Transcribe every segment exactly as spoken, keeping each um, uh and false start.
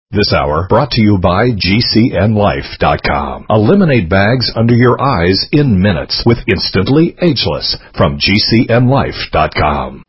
This hour brought to you by G C N Life dot com. Eliminate bags under your eyes in minutes with Instantly Ageless from G C N Life dot com.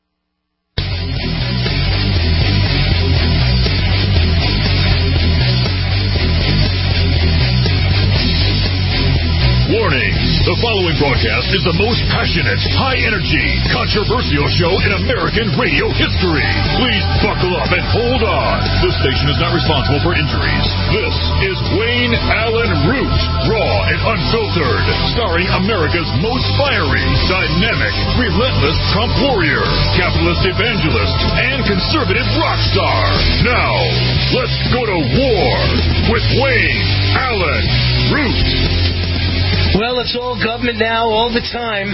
Warning! The following broadcast is the most passionate, high-energy, controversial show in American radio history. Please buckle up and hold on. This station is not responsible for injuries. This is Wayne Allen Root, raw and unfiltered, starring America's most fiery, dynamic, relentless Trump warrior, capitalist evangelist, and conservative rock star. Now, let's go to war with Wayne Allen Root. Well, it's all government now, all the time.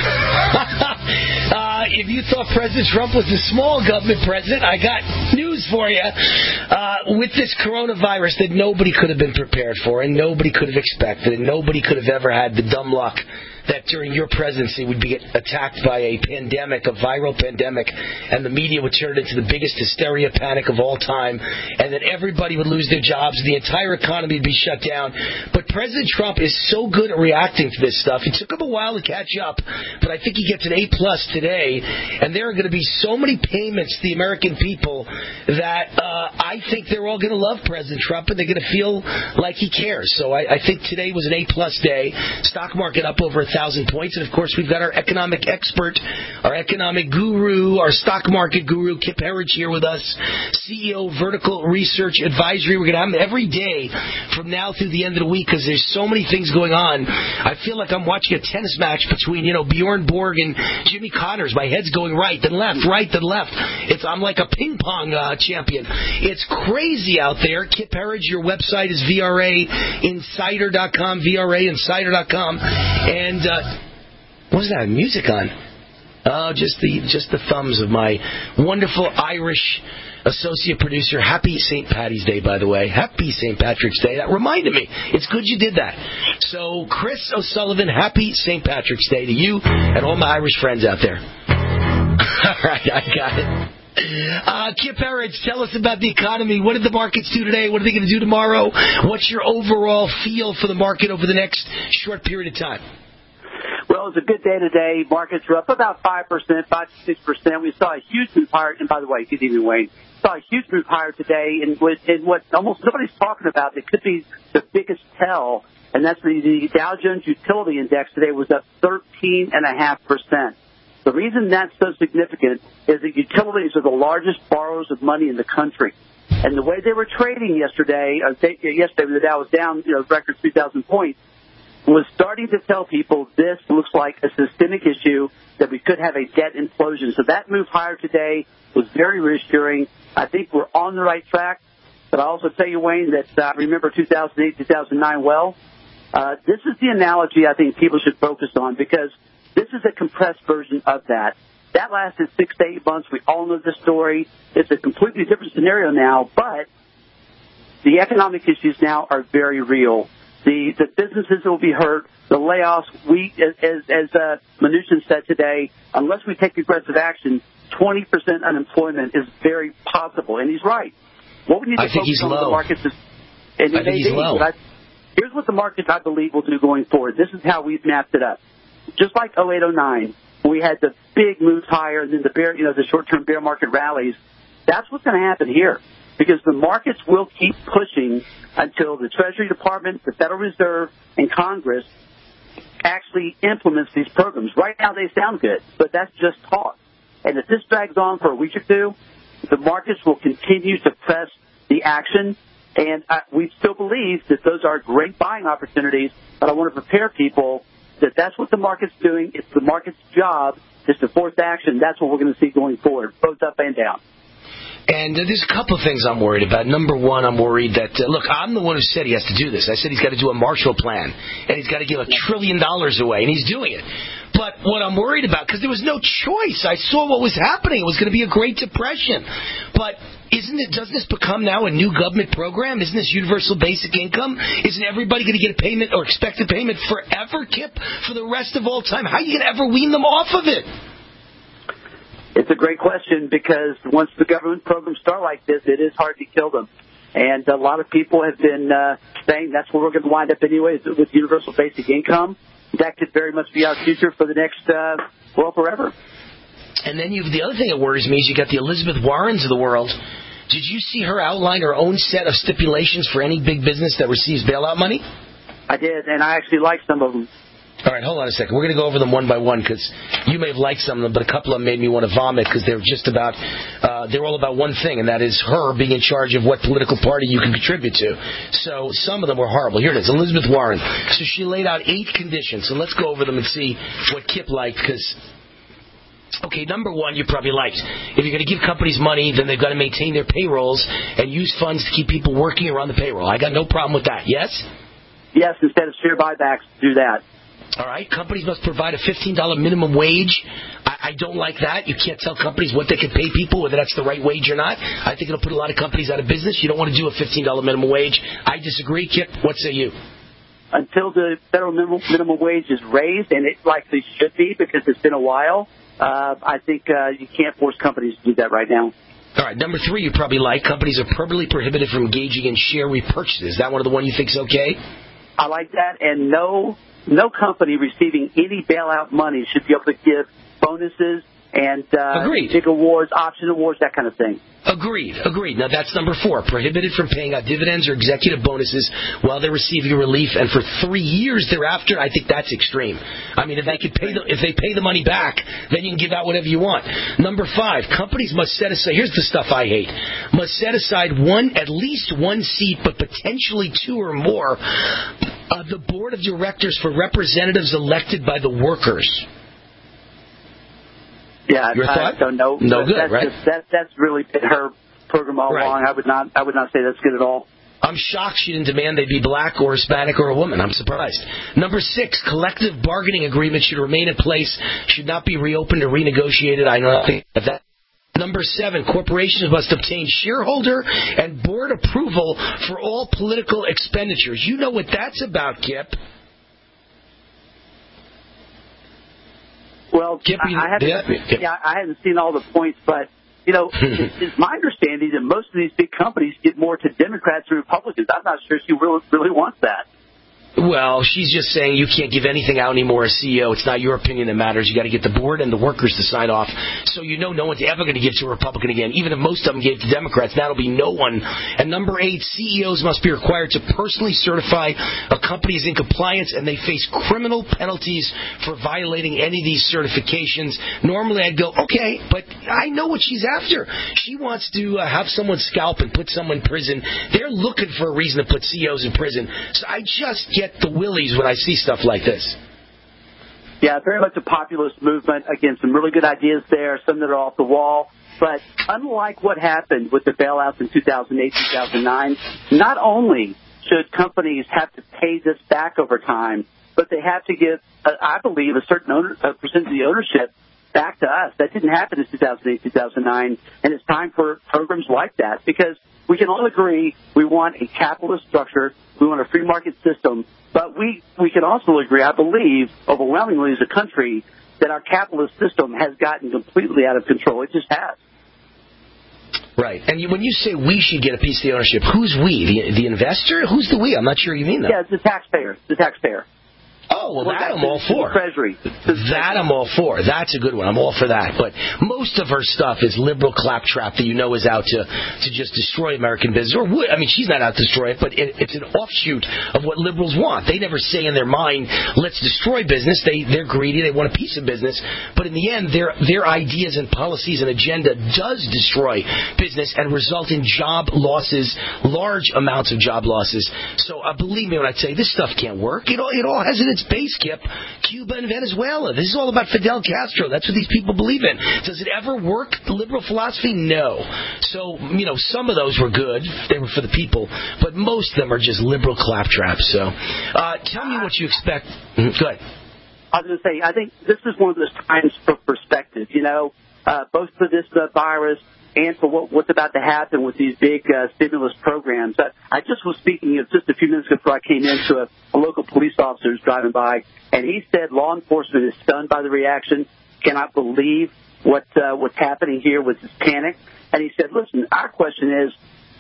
uh, if you thought President Trump was a small government president, I got news for you. Uh, with this coronavirus that nobody could have been prepared for and nobody could have expected and nobody could have ever had the dumb luck that during your presidency would be attacked by a pandemic, a viral pandemic, and the media would turn it into the biggest hysteria panic of all time, and that everybody would lose their jobs, the entire economy would be shut down. But President Trump is so good at reacting to this stuff. It took him a while to catch up, but I think he gets an A plus today, and there are going to be so many payments to the American people that uh, I think they're all going to love President Trump, and they're going to feel like he cares. So I, I think today was an A plus day. Stock market up over a thousand points, and of course we've got our economic expert, our economic guru, our stock market guru, Kip Herriage here with us, C E O of Vertical Research Advisory. We're going to have him every day from now through the end of the week because there's so many things going on. I feel like I'm watching a tennis match between, you know, Bjorn Borg and Jimmy Connors. My head's going right, then left, right, then left. It's I'm like a ping pong uh, champion. It's crazy out there. Kip Herriage, your website is V R A Insider dot com, V R A Insider dot com, and Uh, what is that? Music on? Oh, just the just the thumbs of my wonderful Irish associate producer. Happy Saint Patty's Day, by the way. Happy Saint Patrick's Day. That reminded me. It's good you did that. So, Chris O'Sullivan, happy Saint Patrick's Day to you and all my Irish friends out there. All right, I got it. Uh, Kip Herriage, tell us about the economy. What did the markets do today? What are they going to do tomorrow? What's your overall feel for the market over the next short period of time? Well, it was a good day today. Markets were up about five percent, five to six percent. We saw a huge move higher. And by the way, good evening, Wayne. Saw a huge move higher today in what, in what almost nobody's talking about. It could be the biggest tell, and that's the, the Dow Jones Utility Index today was up thirteen point five percent. The reason that's so significant is that utilities are the largest borrowers of money in the country. And the way they were trading yesterday, uh, they, yesterday when the Dow was down, you know, record three thousand points, was starting to tell people this looks like a systemic issue, that we could have a debt implosion. So that move higher today was very reassuring. I think we're on the right track. But I also tell you, Wayne, that I uh, remember two thousand eight, two thousand nine well. Uh, this is the analogy I think people should focus on because this is a compressed version of that. That lasted six to eight months. We all know the story. It's a completely different scenario now, but the economic issues now are very real. The, the businesses will be hurt. The layoffs, we, as, as, as uh, Mnuchin said today, unless we take aggressive action, twenty percent unemployment is very possible. And he's right. What we need to I think focus he's on low. the markets is, and I think he's be, low. I, here's what the markets, I believe, will do going forward. This is how we've mapped it up. Just like oh eight, oh nine, we had the big moves higher and then the bear, you know, the short-term bear market rallies. That's what's going to happen here. Because the markets will keep pushing until the Treasury Department, the Federal Reserve, and Congress actually implements these programs. Right now they sound good, but that's just talk. And if this drags on for a week or two, the markets will continue to press the action. And I, we still believe that those are great buying opportunities, but I want to prepare people that that's what the market's doing. It's the market's job is to force action. That's what we're going to see going forward, both up and down. And uh, there's a couple of things I'm worried about. Number one, I'm worried that, uh, look, I'm the one who said he has to do this. I said he's got to do a Marshall Plan, and he's got to give a trillion dollars away, and he's doing it. But what I'm worried about, because there was no choice. I saw what was happening. It was going to be a Great Depression. But isn't it, doesn't this become now a new government program? Isn't this universal basic income? Isn't everybody going to get a payment or expected payment forever, Kip, for the rest of all time? How are you going to ever wean them off of it? It's a great question because once the government programs start like this, it is hard to kill them. And a lot of people have been uh, saying that's where we're going to wind up anyway, with universal basic income. That could very much be our future for the next, uh, well, forever. And then you've, the other thing that worries me is you got the Elizabeth Warrens of the world. Did you see her outline her own set of stipulations for any big business that receives bailout money? I did, and I actually like some of them. All right, hold on a second. We're going to go over them one by one because you may have liked some of them, but a couple of them made me want to vomit because they're just about, uh, they're all about one thing, and that is her being in charge of what political party you can contribute to. So some of them were horrible. Here it is, Elizabeth Warren. So she laid out eight conditions. So let's go over them and see what Kip liked because, okay, number one, you probably liked. If you're going to give companies money, then they've got to maintain their payrolls and use funds to keep people working around the payroll. I got no problem with that. Yes? Yes, instead of share buybacks, do that. All right, companies must provide a fifteen dollars minimum wage. I, I don't like that. You can't tell companies what they can pay people, whether that's the right wage or not. I think it'll put a lot of companies out of business. You don't want to do a fifteen dollars minimum wage. I disagree. Kip, what say you? Until the federal minimum, minimum wage is raised, and it likely should be because it's been a while, uh, I think uh, you can't force companies to do that right now. All right, number three you probably like. Companies are permanently prohibited from engaging in share repurchases. Is that one of the one you think is okay? I like that, and no no company receiving any bailout money should be able to give bonuses and uh, big awards, option awards, that kind of thing. Agreed, agreed. Now that's number four. Prohibited from paying out dividends or executive bonuses while they're receiving relief, and for three years thereafter. I think that's extreme. I mean, if they could pay the, if they pay the money back, then you can give out whatever you want. Number five, companies must set aside. Here's the stuff I hate. Must set aside one, at least one seat, but potentially two or more, of the board of directors for representatives elected by the workers. Yeah, Your I thought? don't know. No good, that's right? Just, that, that's really been her program all Right. along. I would not. I would not say that's good at all. I'm shocked she didn't demand they be black or Hispanic or a woman. I'm surprised. Number six, collective bargaining agreements should remain in place, should not be reopened or renegotiated. I don't think that. Number seven, corporations must obtain shareholder and board approval for all political expenditures. You know what that's about, Kip. Well, Kip, I, I haven't. yeah, Yeah, I haven't seen all the points, but you know, it's, it's my understanding that most of these big companies get more to Democrats and Republicans. I'm not sure she really really wants that. Well, she's just saying you can't give anything out anymore as C E O. It's not your opinion that matters. You got to get the board and the workers to sign off. So you know no one's ever going to give to a Republican again. Even if most of them gave to Democrats, that'll be no one. And number eight, C E Os must be required to personally certify a company is in compliance, and they face criminal penalties for violating any of these certifications. Normally I'd go, okay, but I know what she's after. She wants to uh, have someone scalp and put someone in prison. They're looking for a reason to put C E Os in prison. So I just get the willies when I see stuff like this. Yeah, very much a populist movement. Again, some really good ideas there, some that are off the wall. But unlike what happened with the bailouts in two thousand eight, two thousand nine, not only should companies have to pay this back over time, but they have to give, uh, I believe, a certain owner, a percentage of the ownership back to us. That didn't happen in two thousand eight, two thousand nine, and it's time for programs like that because we can all agree we want a capitalist structure, we want a free market system, but we, we can also agree, I believe, overwhelmingly as a country, that our capitalist system has gotten completely out of control. It just has. Right. And you, when you say we should get a piece of the ownership, who's we? The, the investor? Who's the we? I'm not sure you mean that. Yeah, it's the taxpayer. The taxpayer. Oh, well, well that I'm all for. Treasury. That I'm all for. That's a good one. I'm all for that. But most of her stuff is liberal claptrap that you know is out to, to just destroy American business. Or would, I mean, she's not out to destroy it, but it, it's an offshoot of what liberals want. They never say in their mind, let's destroy business. They, they're greedy. They want a piece of business. But in the end, their, their ideas and policies and agenda does destroy business and result in job losses, large amounts of job losses. So uh, believe me when I say this stuff can't work. It all, it all has an its base, Kip, Cuba and Venezuela. This is all about Fidel Castro. That's what these people believe in. Does it ever work, the liberal philosophy? No. So, you know, some of those were good. They were for the people. But most of them are just liberal claptraps. So, uh, tell me what you expect. Mm-hmm. Go ahead. I was going to say, I think this is one of those times for perspective, you know, uh, both for this uh, virus and for what, what's about to happen with these big uh, stimulus programs. I, I just was speaking of just a few minutes before I came in to a, a local police officer who's driving by, and he said law enforcement is stunned by the reaction, cannot believe what uh, what's happening here with this panic. And he said, listen, our question is,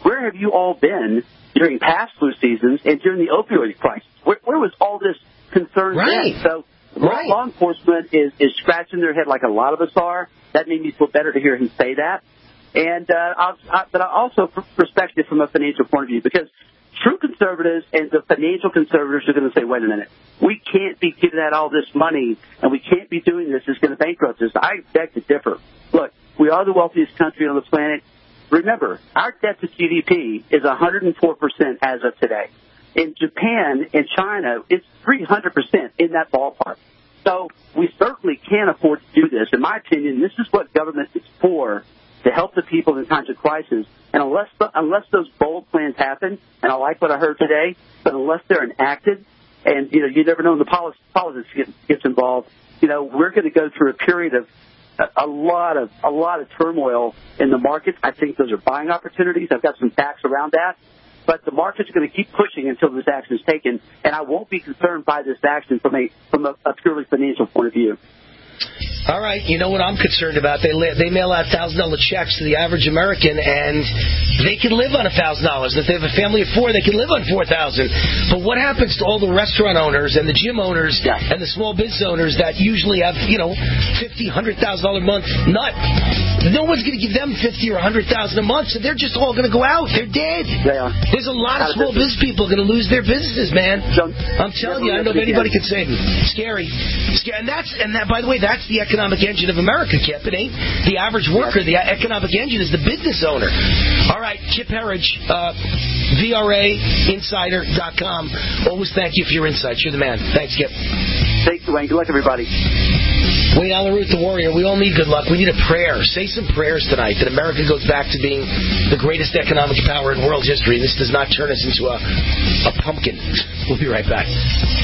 where have you all been during past flu seasons and during the opioid crisis? Where, where was all this concern right. then? So right. law enforcement is, is scratching their head like a lot of us are. That made me feel better to hear him say that. And uh, I'll, I, but I also perspective from a financial point of view, because true conservatives and the financial conservatives are going to say, wait a minute, we can't be giving out all this money and we can't be doing this. It's going to bankrupt us. I beg to differ. Look, we are the wealthiest country on the planet. Remember, our debt to G D P is one hundred four percent as of today. In Japan and China, it's three hundred percent in that ballpark. So we certainly can afford to do this. In my opinion, this is what government is for, to help the people in times of crisis. And unless unless those bold plans happen, and I like what I heard today, but unless they're enacted, and you know, you never know when the politics, politics gets, gets involved, you know, we're going to go through a period of a, a lot of a lot of turmoil in the markets. I think those are buying opportunities. I've got some facts around that. But the market's going to keep pushing until this action is taken, and I won't be concerned by this action from a from a, a purely financial point of view. All right, you know what I'm concerned about? They they mail out one thousand dollars checks to the average American, and they can live on one thousand dollars. If they have a family of four, they can live on four thousand dollars. But what happens to all the restaurant owners and the gym owners yeah. and the small business owners that usually have, you know, fifty thousand dollars, one hundred thousand dollars a month nut? No one's going to give them fifty thousand dollars or one hundred thousand dollars a month, so they're just all going to go out. They're dead. They are. There's a lot of small business people going to lose their businesses, man. Don't, I'm telling you, I don't know if anybody can save them. Scary. Scary. And that's, and that, by the way, that's the economic engine of America, Kip. It ain't the average worker. The economic engine is the business owner. All right, Kip Herriage, uh, V R A Insider dot com. Always thank you for your insights. You're the man. Thanks, Kip. Thanks, Dwayne. Good luck, everybody. Wayne Allyn Root, the warrior. We all need good luck. We need a prayer. Say some prayers tonight that America goes back to being the greatest economic power in world history. This does not turn us into a, a pumpkin. We'll be right back.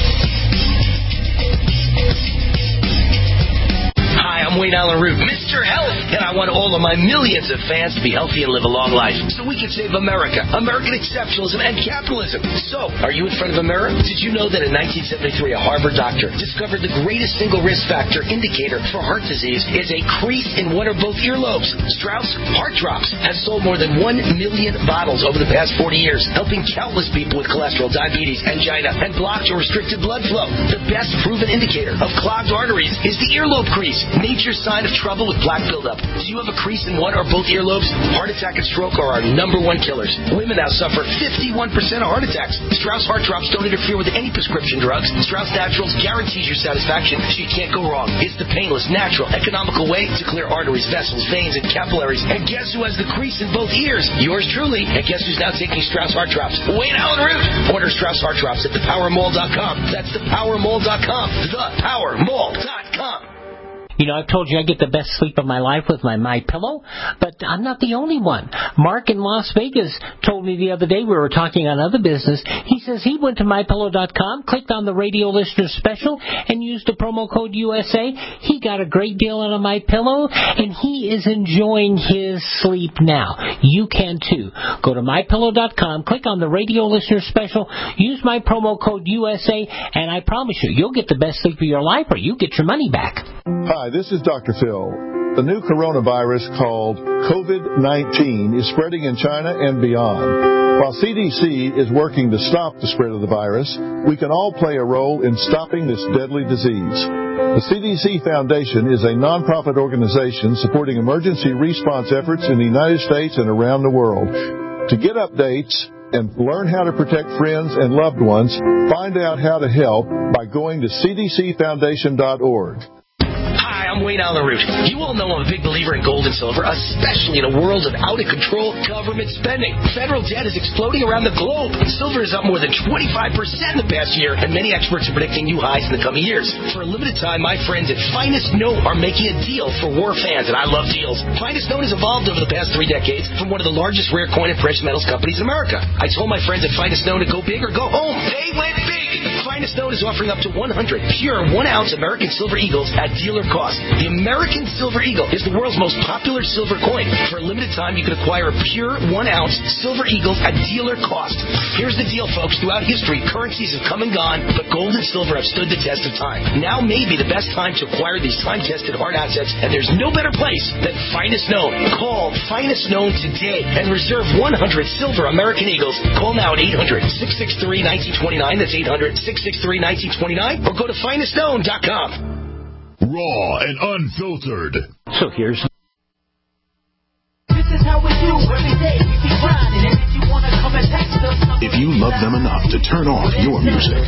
Hi, I'm Wayne Allyn Root, Mister Health, and I want all of my millions of fans to be healthy and live a long life so we can save America, American exceptionalism, and capitalism. So, are you in front of a mirror? Did you know that in nineteen seventy-three, a Harvard doctor discovered the greatest single risk factor indicator for heart disease is a crease in one or both earlobes? Strauss Heart Drops has sold more than one million bottles over the past forty years, helping countless people with cholesterol, diabetes, angina, and blocked or restricted blood flow. The best proven indicator of clogged arteries is the earlobe crease, nature's sign of trouble with plaque buildup. Do you have a crease in one or both earlobes? Heart attack and stroke are our number one killers. Women now suffer fifty-one percent of heart attacks. Strauss Heart Drops don't interfere with any prescription drugs. Strauss Naturals guarantees your satisfaction, so you can't go wrong. It's the painless, natural, economical way to clear arteries, vessels, veins, and capillaries. And guess who has the crease in both ears? Yours truly. And guess who's now taking Strauss Heart Drops? Wayne Allyn Root. Order Strauss Heart Drops at the power mall dot com. That's the power mall dot com. the power mall dot com. You know, I've told you I get the best sleep of my life with my MyPillow, but I'm not the only one. Mark in Las Vegas told me the other day, we were talking on other business, he says he went to my pillow dot com, clicked on the radio listener special, and used the promo code U S A. He got a great deal on a MyPillow, and he is enjoying his sleep now. You can too. Go to my pillow dot com, click on the radio listener special, use my promo code U S A, and I promise you, you'll get the best sleep of your life, or you get your money back. Hi, this is Doctor Phil. The new coronavirus called COVID nineteen is spreading in China and beyond. While C D C is working to stop the spread of the virus, we can all play a role in stopping this deadly disease. The C D C Foundation is a nonprofit organization supporting emergency response efforts in the United States and around the world. To get updates and learn how to protect friends and loved ones, find out how to help by going to c d c foundation dot org. Hi, I'm Wayne Allyn Root. You all know I'm a big believer in gold and silver, especially in a world of out-of-control government spending. Federal debt is exploding around the globe. Silver is up more than twenty-five percent in the past year, and many experts are predicting new highs in the coming years. For a limited time, my friends at Finest Note are making a deal for war fans, and I love deals. Finest Note has evolved over the past three decades from one of the largest rare coin and precious metals companies in America. I told my friends at Finest Note to go big or go home. They went big. Finest Finest Known is offering up to one hundred pure one-ounce American Silver Eagles at dealer cost. The American Silver Eagle is the world's most popular silver coin. For a limited time, you can acquire a pure one-ounce Silver Eagles at dealer cost. Here's the deal, folks. Throughout history, currencies have come and gone, but gold and silver have stood the test of time. Now may be the best time to acquire these time-tested hard assets, and there's no better place than Finest Known. Call Finest Known today and reserve one hundred silver American Eagles. Call now at eight hundred, six six three, one nine two nine. That's eight hundred, six six three, one nine two nine. Or go to finest known dot com. Raw and unfiltered. So here's... This is how we do every day. We be grinding, and if you want to come and text us... If you love them enough to turn off your music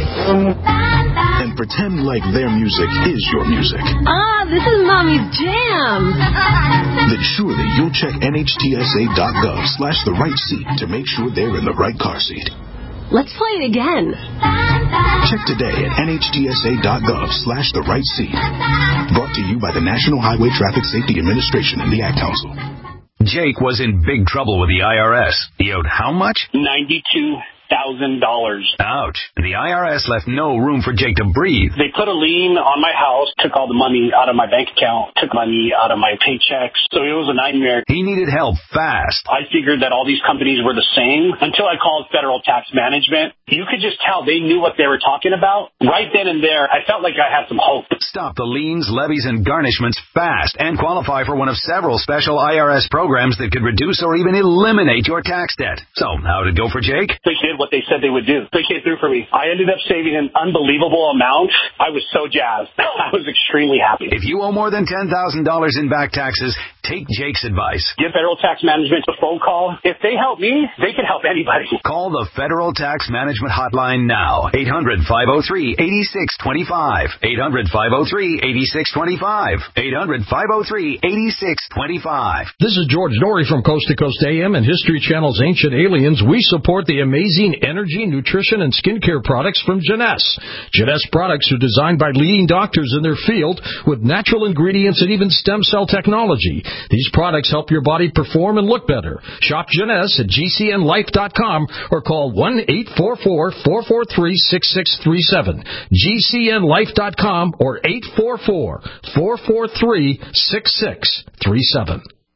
and pretend like their music is your music... Ah, this is Mommy's jam! then surely you'll check N H T S A dot gov slash the right seat to make sure they're in the right car seat. Let's play it again. Check today at N H T S A dot gov slash the right seat. Brought to you by the National Highway Traffic Safety Administration and the Ad Council. Jake was in big trouble with the I R S. He owed how much? ninety-two thousand dollars. Ouch. The I R S left no room for Jake to breathe. They put a lien on my house, took all the money out of my bank account, took money out of my paychecks. So it was a nightmare. He needed help fast. I figured that all these companies were the same until I called Federal Tax Management. You could just tell they knew what they were talking about. Right then and there, I felt like I had some hope. Stop the liens, levies, and garnishments fast and qualify for one of several special I R S programs that could reduce or even eliminate your tax debt. So, how'd it go for Jake? They did what they said they would do. They came through for me. I ended up saving an unbelievable amount. I was so jazzed. I was extremely happy. If you owe more than ten thousand dollars in back taxes, take Jake's advice. Give Federal Tax Management a phone call. If they help me, they can help anybody. Call the Federal Tax Management Hotline now. eight hundred, five oh three, eight six two five. eight hundred, five oh three, eight six two five. eight hundred, five oh three, eight six two five. This is George Norrie from Coast to Coast A M and History Channel's Ancient Aliens. We support the amazing energy, nutrition, and skincare products from Jeunesse. Jeunesse products are designed by leading doctors in their field with natural ingredients and even stem cell technology. These products help your body perform and look better. Shop Jeunesse at G C N life dot com or call one eight four four, four four three, six six three seven. G C N life dot com or eight four four, four four three, six six three seven.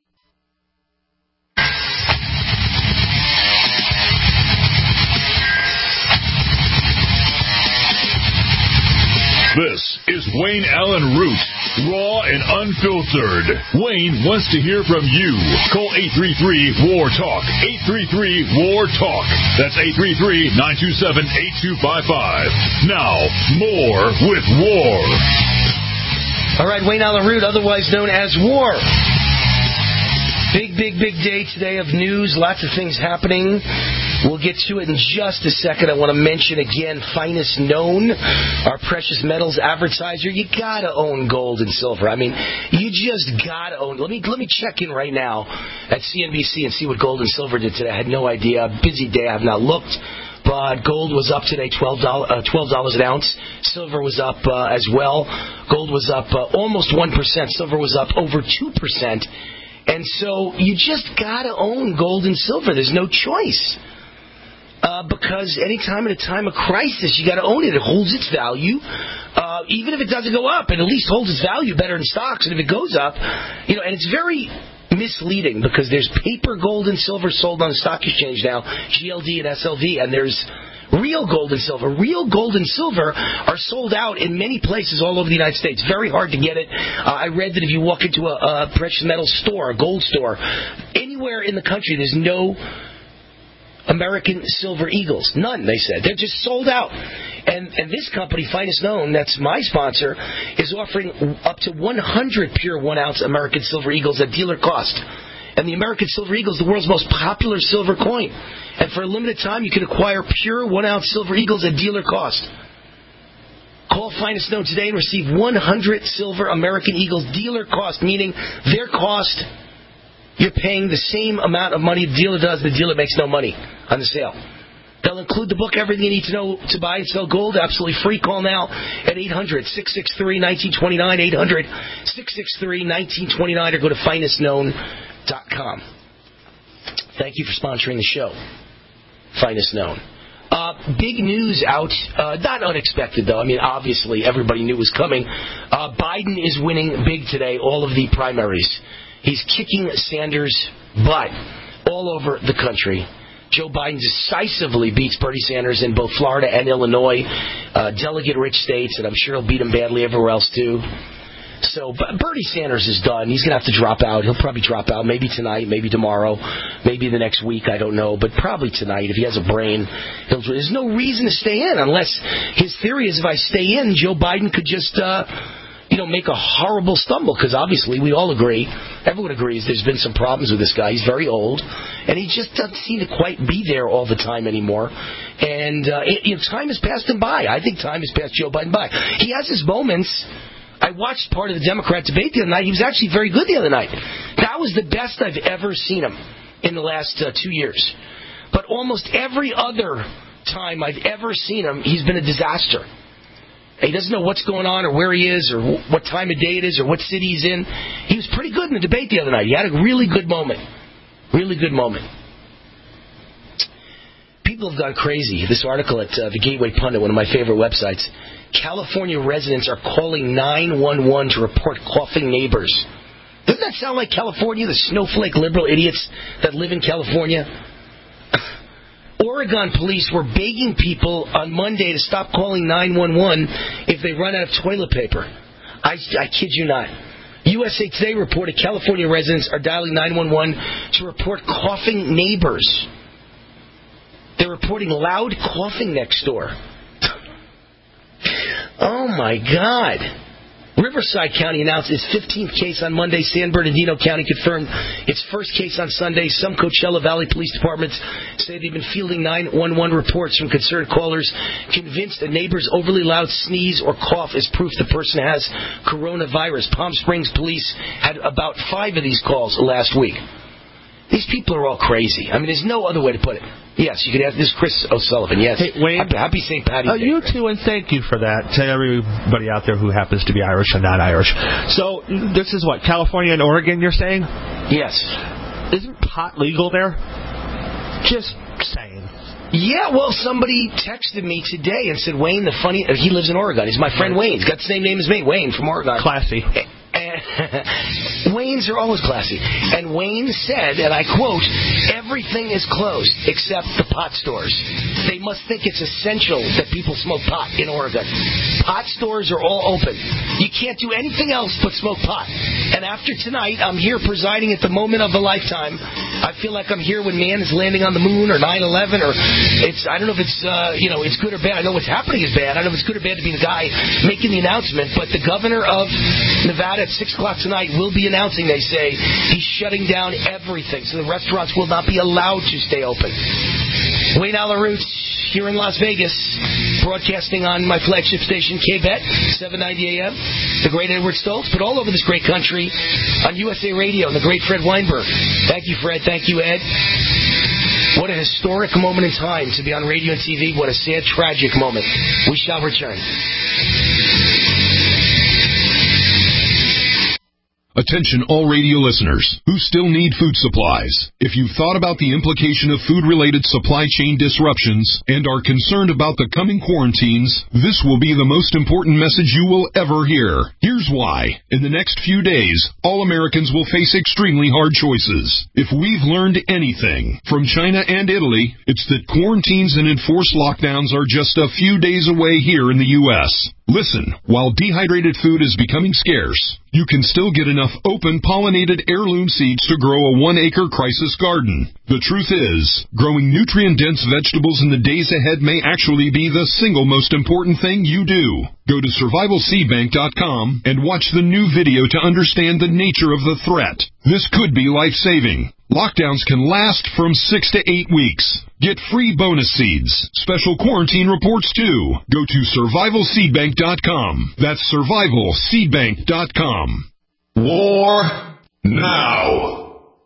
This is Wayne Allen Root, raw and unfiltered. Wayne wants to hear from you. Call eight three three, W A R, TALK. eight three three, W A R, TALK. That's eight three three, nine two seven, eight two five five. Now, more with W A R. All right, Wayne Allen Root, otherwise known as W A R. Big, big, big day today of news. Lots of things happening. We'll get to it in just a second. I want to mention again, Finest Known, our precious metals advertiser. You gotta own gold and silver. I mean, you just gotta own. Let me let me check in right now at C N B C and see what gold and silver did today. I had no idea. Busy day. I have not looked. But gold was up today, twelve dollars, uh, twelve dollars an ounce. Silver was up uh, as well. Gold was up uh, almost one percent. Silver was up over two percent. And so you just gotta own gold and silver. There's no choice. Uh, because any time in a time of crisis, you got to own it. It holds its value. Uh, even if it doesn't go up, it at least holds its value better in stocks. And if it goes up, you know, and it's very misleading because there's paper gold and silver sold on the stock exchange now, G L D and S L V, and there's real gold and silver. Real gold and silver are sold out in many places all over the United States. Very hard to get it. Uh, I read that if you walk into a, a precious metal store, a gold store, anywhere in the country, there's no American Silver Eagles. None, they said. They're just sold out. And and this company, Finest Known, that's my sponsor, is offering up to one hundred pure one-ounce American Silver Eagles at dealer cost. And the American Silver Eagle is the world's most popular silver coin. And for a limited time, you can acquire pure one-ounce Silver Eagles at dealer cost. Call Finest Known today and receive one hundred silver American Eagles dealer cost, meaning their cost, you're paying the same amount of money the dealer does, the dealer makes no money on the sale. They'll include the book, everything you need to know to buy and sell gold, absolutely free. Call now at eight hundred, six six three, one nine two nine, eight hundred, six six three, one nine two nine, or go to finest known dot com. Thank you for sponsoring the show, Finest Known. Uh, Uh, big news out, uh, not unexpected though. I mean, obviously everybody knew it was coming. Uh, Biden is winning big today, all of the primaries. He's kicking Sanders' butt all over the country. Joe Biden decisively beats Bernie Sanders in both Florida and Illinois, uh, delegate-rich states, and I'm sure he'll beat him badly everywhere else too. So Bernie Sanders is done. He's going to have to drop out. He'll probably drop out maybe tonight, maybe tomorrow, maybe the next week. I don't know. But probably tonight. If he has a brain, he'll, there's no reason to stay in unless his theory is if I stay in, Joe Biden could just, uh, you know, make a horrible stumble. Because obviously we all agree, everyone agrees there's been some problems with this guy. He's very old. And he just doesn't seem to quite be there all the time anymore. And uh, it, you know, time has passed him by. I think time has passed Joe Biden by. He has his moments. I watched part of the Democrat debate the other night. He was actually very good the other night. That was the best I've ever seen him in the last uh, two years. But almost every other time I've ever seen him, he's been a disaster. He doesn't know what's going on or where he is or what time of day it is or what city he's in. He was pretty good in the debate the other night. He had a really good moment. Really good moment. People have gone crazy. This article at uh, the Gateway Pundit, one of my favorite websites. California residents are calling nine one one to report coughing neighbors. Doesn't that sound like California, the snowflake liberal idiots that live in California? Oregon police were begging people on Monday to stop calling nine one one if they run out of toilet paper. I, I kid you not. U S A Today reported California residents are dialing nine one one to report coughing neighbors. They're reporting loud coughing next door. Oh, my God. Riverside County announced its fifteenth case on Monday. San Bernardino County confirmed its first case on Sunday. Some Coachella Valley police departments say they've been fielding nine one one reports from concerned callers convinced a neighbor's overly loud sneeze or cough is proof the person has coronavirus. Palm Springs police had about five of these calls last week. These people are all crazy. I mean, there's no other way to put it. Yes, you could ask. This is Chris O'Sullivan. Yes. Hey, Wayne. Happy, happy Saint Patty's uh, Day. You too, and thank you for that to everybody out there who happens to be Irish and not Irish. So this is what, California and Oregon, you're saying? Yes. Isn't pot legal there? Just saying. Yeah, well, somebody texted me today and said, Wayne, the funny... He lives in Oregon. He's my friend Wayne. He's got the same name as me, Wayne from Oregon. Classy. And Wayne's are always classy. And Wayne said, and I quote, everything is closed except the pot stores. They must think it's essential that people smoke pot in Oregon. Pot stores are all open. You can't do anything else but smoke pot. And after tonight, I'm here presiding at the moment of a lifetime. I feel like I'm here when man is landing on the moon or nine eleven or it's, I don't know if it's, uh, you know, it's good or bad. I know what's happening is bad. I don't know if it's good or bad to be the guy making the announcement, but the governor of Nevada at six o'clock tonight will be announcing, they say, he's shutting down everything. So the restaurants will not be allowed to stay open. Wayne Allyn Root here in Las Vegas, broadcasting on my flagship station, K-Bet, seven ninety A M, the great Edward Stoltz, but all over this great country on U S A Radio and the great Fred Weinberg. Thank you, Fred. Thank you, Ed. What a historic moment in time to be on radio and T V. What a sad, tragic moment. We shall return. Attention all radio listeners who still need food supplies. If you've thought about the implication of food-related supply chain disruptions and are concerned about the coming quarantines, this will be the most important message you will ever hear. Here's why. In the next few days, all Americans will face extremely hard choices. If we've learned anything from China and Italy, it's that quarantines and enforced lockdowns are just a few days away here in the U S Listen, while dehydrated food is becoming scarce, you can still get enough open pollinated heirloom seeds to grow a one-acre crisis garden. The truth is, growing nutrient-dense vegetables in the days ahead may actually be the single most important thing you do. Go to survival seed bank dot com and watch the new video to understand the nature of the threat. This could be life-saving. Lockdowns can last from six to eight weeks. Get free bonus seeds, special quarantine reports too. Go to survival seed bank dot com. That's survival seed bank dot com. War now.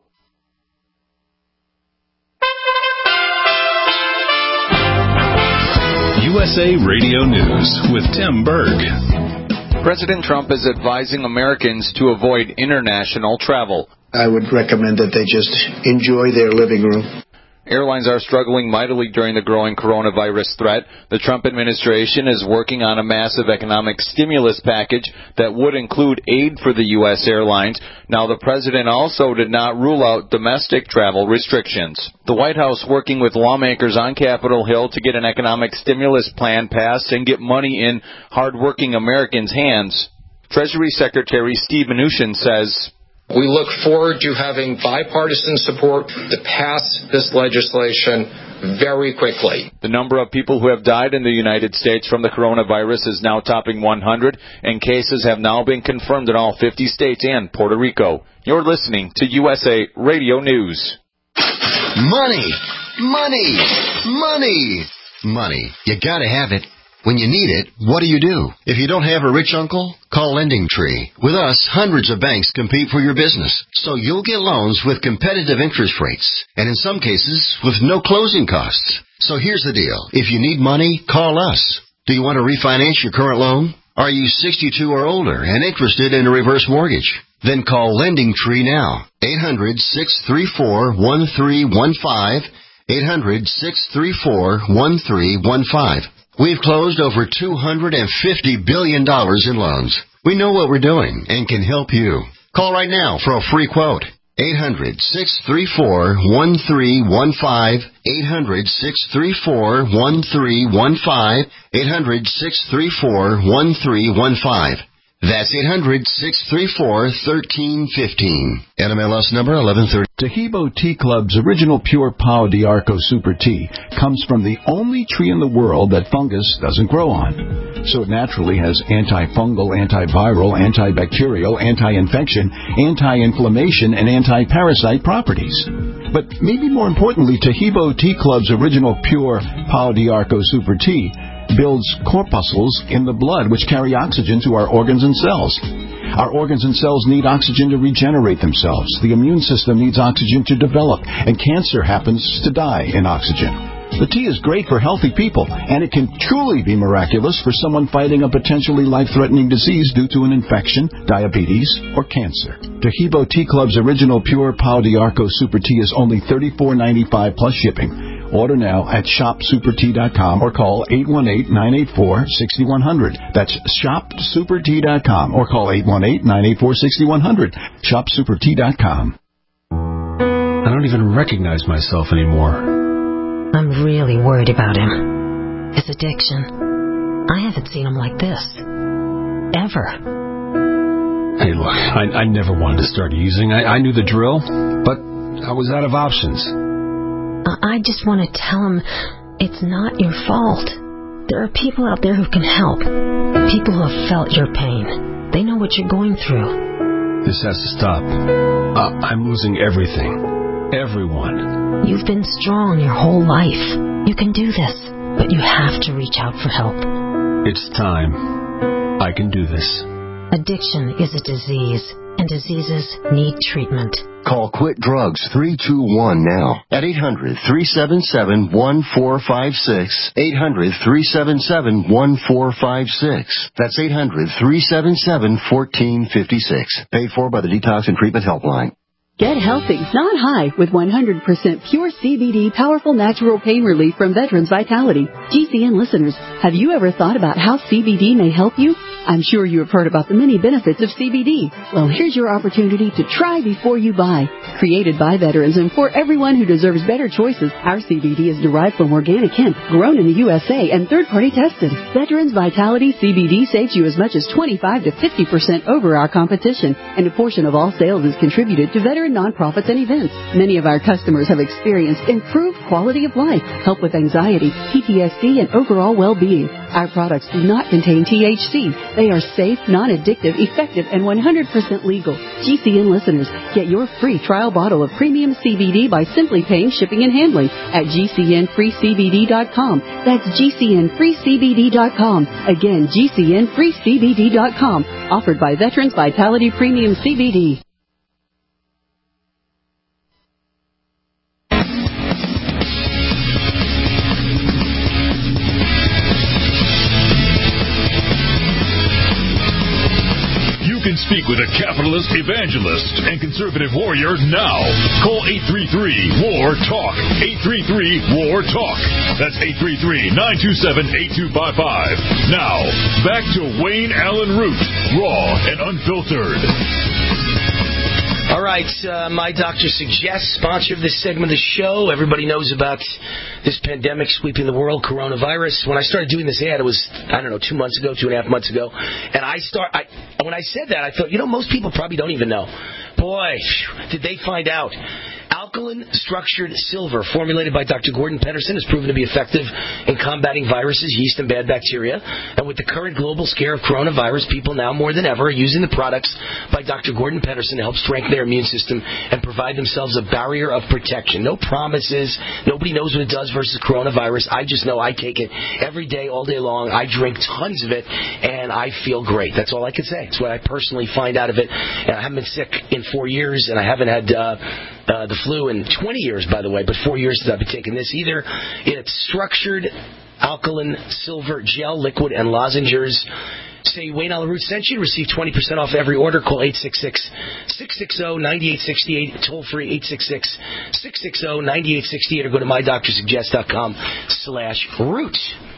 U S A Radio News with Tim Berg. President Trump is advising Americans to avoid international travel. I would recommend that they just enjoy their living room. Airlines are struggling mightily during the growing coronavirus threat. The Trump administration is working on a massive economic stimulus package that would include aid for the U S airlines. Now, the president also did not rule out domestic travel restrictions. The White House working with lawmakers on Capitol Hill to get an economic stimulus plan passed and get money in hardworking Americans' hands. Treasury Secretary Steve Mnuchin says, "We look forward to having bipartisan support to pass this legislation very quickly." The number of people who have died in the United States from the coronavirus is now topping one hundred, and cases have now been confirmed in all fifty states and Puerto Rico. You're listening to U S A Radio News. Money, money, money, money. You gotta have it. When you need it, what do you do? If you don't have a rich uncle, call Lending Tree. With us, hundreds of banks compete for your business, so you'll get loans with competitive interest rates, and in some cases, with no closing costs. So here's the deal. If you need money, call us. Do you want to refinance your current loan? Are you sixty-two or older and interested in a reverse mortgage? Then call Lending Tree now. eight hundred, six three four, one three one five. eight hundred, six three four, one three one five. We've closed over two hundred fifty billion dollars in loans. We know what we're doing and can help you. Call right now for a free quote. eight hundred, six three four, one three one five. eight hundred, six three four, one three one five. eight hundred, six three four, one three one five. That's eight hundred, six three four, one three one five. N M L S number eleven thirty. Tahibo Tea Club's original pure Pau d'Arco Super Tea comes from the only tree in the world that fungus doesn't grow on. So it naturally has antifungal, antiviral, antibacterial, anti-infection, anti-inflammation, and anti-parasite properties. But maybe more importantly, Tahibo Tea Club's original pure Pau d'Arco Super Tea builds corpuscles in the blood which carry oxygen to our organs and cells. Our organs and cells need oxygen to regenerate themselves. The immune system needs oxygen to develop, and cancer happens to die in oxygen. The tea is great for healthy people, and it can truly be miraculous for someone fighting a potentially life-threatening disease due to an infection, diabetes, or cancer. Tahibo Tea Club's original pure Pau d'Arco Super Tea is only thirty-four ninety-five plus shipping. Order now at shop super tea dot com or call eight one eight, nine eight four, six one zero zero. That's shop super tea dot com or call eight one eight, nine eight four, six one zero zero. shop super tea dot com. I don't even recognize myself anymore. I'm really worried about him. His addiction. I haven't seen him like this. Ever. Hey, look, I, I never wanted to start using. I, I knew the drill, but I was out of options. I just want to tell him it's not your fault. There are people out there who can help. People who have felt your pain. They know what you're going through. This has to stop. Uh, I'm losing everything. Everyone. You've been strong your whole life. You can do this, but you have to reach out for help. It's time. I can do this. Addiction is a disease, and diseases need treatment. Call Quit Drugs three two one now at eight hundred, three seven seven, one four five six. eight hundred, three seven seven, one four five six. That's eight hundred, three seven seven, one four five six. Paid for by the Detox and Treatment Helpline. Get healthy, not high, with one hundred percent pure C B D powerful natural pain relief from Veterans Vitality. G C N listeners, have you ever thought about how C B D may help you? I'm sure you have heard about the many benefits of C B D. Well, here's your opportunity to try before you buy. Created by veterans and for everyone who deserves better choices, our C B D is derived from organic hemp, grown in the U S A, and third-party tested. Veterans Vitality C B D saves you as much as twenty-five to fifty percent over our competition, and a portion of all sales is contributed to veteran nonprofits and events. Many of our customers have experienced improved quality of life, help with anxiety, P T S D, and overall well-being. Our products do not contain T H C. They are safe, non-addictive, effective, and one hundred percent legal. G C N listeners, get your free trial bottle of premium C B D by simply paying shipping and handling at G C N free C B D dot com. That's G C N free C B D dot com. Again, G C N free C B D dot com. Offered by Veterans Vitality Premium C B D. Speak with a capitalist evangelist and conservative warrior now. Call eight three three, W A R, TALK. eight three three, W A R, TALK. That's eight three three, nine two seven, eight two five five. Now, back to Wayne Allen Root, raw and unfiltered. All right, uh, My Doctor Suggests, sponsor of this segment of the show. Everybody knows about this pandemic sweeping the world, coronavirus. When I started doing this ad, it was, I don't know, two months ago, two and a half months ago. And I start, I, when I said that, I thought, you know, most people probably don't even know. Boy, did they find out. Alkaline structured silver, formulated by Doctor Gordon Pedersen, has proven to be effective in combating viruses, yeast, and bad bacteria. And with the current global scare of coronavirus, people now more than ever are using the products by Doctor Gordon Pedersen to help strengthen their immune system and provide themselves a barrier of protection. No promises. Nobody knows what it does versus coronavirus. I just know I take it every day, all day long. I drink tons of it, and I feel great. That's all I can say. It's what I personally find out of it. And I haven't been sick in four years, and I haven't had uh, uh, the flu in twenty years, by the way, but four years since I've been taking this either. It's structured alkaline silver gel, liquid, and lozenges. Say Wayne Allen Root sent you to receive twenty percent off every order. Call eight six six, six six zero, nine eight six eight, toll free eight six six, six six zero, nine eight six eight, or go to my doctor suggest dot com slash root.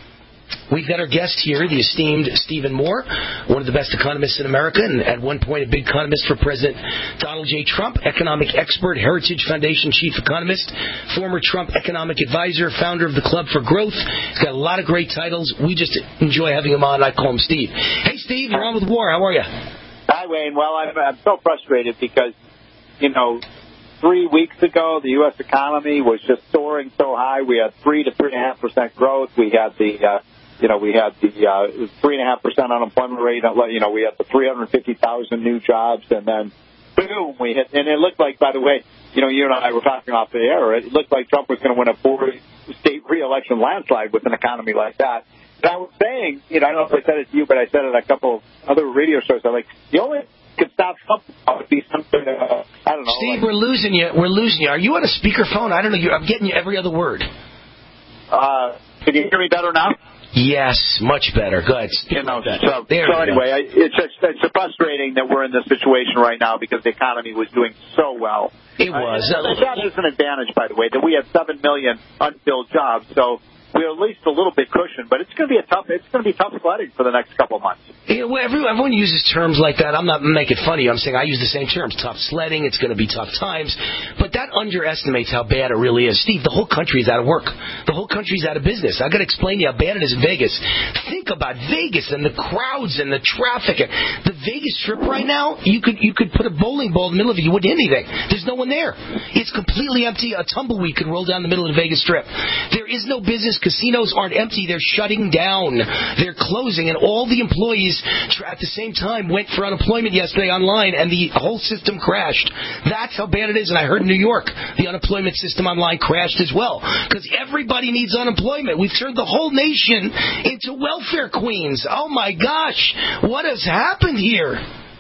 We've got our guest here, the esteemed Stephen Moore, one of the best economists in America, and at one point a big economist for President Donald J. Trump, economic expert, Heritage Foundation chief economist, former Trump economic advisor, founder of the Club for Growth. He's got a lot of great titles. We just enjoy having him on. I call him Steve. Hey, Steve, you're on with W A R. How are you? Hi, Wayne. Well, I'm, I'm so frustrated because, you know, three weeks ago, the U S economy was just soaring so high. We had three to three and a half percent growth. We had the, uh, you know, we had the uh, three and a half percent unemployment rate. You know, we had the three hundred fifty thousand new jobs, and then boom, we hit. And it looked like, by the way, you know, you and I were talking off the air. It looked like Trump was going to win a four-state re-election landslide with an economy like that. And I was saying, you know, I don't know if I said it to you, but I said it at a couple of other radio shows. I'm like, the only could stop Trump would be something. Uh, I don't know. Steve, like, we're losing you. We're losing you. Are you on a speakerphone? I don't know. You're, I'm getting you every other word. Uh, can you hear me better now? Yes, much better. Good. You know, so, so anyway, I, it's just it's frustrating that we're in this situation right now because the economy was doing so well. It was. Uh, that is an advantage, by the way, that we had seven million unfilled jobs. So we're at least a little bit cushioned, but it's going to be a tough. It's going to be tough sledding for the next couple of months. Yeah, well, everyone, everyone uses terms like that. I'm not making fun of you. I'm saying I use the same terms. Tough sledding. It's going to be tough times, but that underestimates how bad it really is. Steve, the whole country is out of work. The whole country is out of business. I got to explain to you how bad it is in Vegas. Think about Vegas and the crowds and the traffic. The Vegas Strip right now, you could you could put a bowling ball in the middle of it. You wouldn't hit anything. There's no one there. It's completely empty. A tumbleweed could roll down the middle of the Vegas Strip. There is no business. Casinos aren't empty. They're shutting down. They're closing. And all the employees at the same time went for unemployment yesterday online, and the whole system crashed. That's how bad it is. And I heard in New York, the unemployment system online crashed as well. Because everybody needs unemployment. We've turned the whole nation into welfare queens. Oh, my gosh. What has happened here?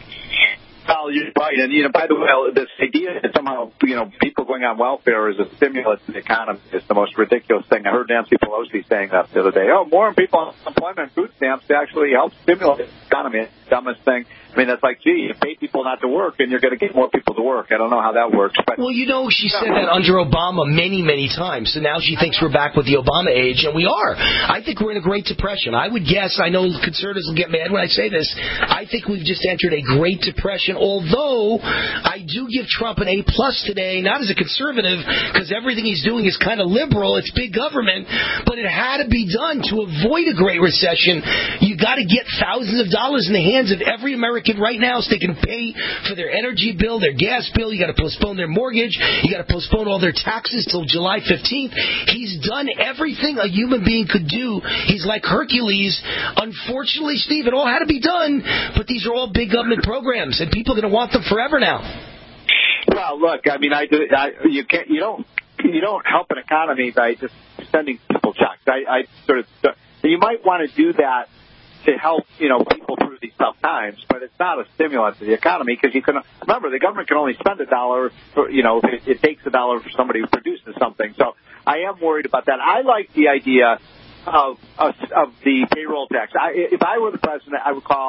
Well, you're right. And, you know, by the way, this idea that somehow, you know, people going on welfare is a stimulus to the economy is the most ridiculous thing. I heard Nancy Pelosi saying that the other day. Oh, more people on unemployment and food stamps to actually help stimulate the economy. It's the dumbest thing. I mean, that's like, gee, you pay people not to work, and you're going to get more people to work. I don't know how that works. But well, you know, she said that under Obama many, many times. So now she thinks we're back with the Obama age, and we are. I think we're in a Great Depression. I would guess, I know conservatives will get mad when I say this, I think we've just entered a Great Depression, although I do give Trump an A-plus today, not as a conservative, because everything he's doing is kind of liberal. It's big government, but it had to be done to avoid a Great Recession. You got to get thousands of dollars in the hands of every American right now so they can pay for their energy bill, their gas bill. You got to postpone their mortgage. You got to postpone all their taxes till July fifteenth. He's done everything a human being could do. He's like Hercules. Unfortunately, Steve, it all had to be done, but these are all big government programs, and people are going to want them forever now. Well, look, I mean, I, do, I you can't, you don't, you don't help an economy by just sending people checks. I, I sort of, you might want to do that to help, you know, people through these tough times, but it's not a stimulant to the economy because you can remember the government can only spend a dollar for, you know, it, it takes a dollar for somebody who produces something. So I am worried about that. I like the idea of of, of the payroll tax. I, if I were the president, I would call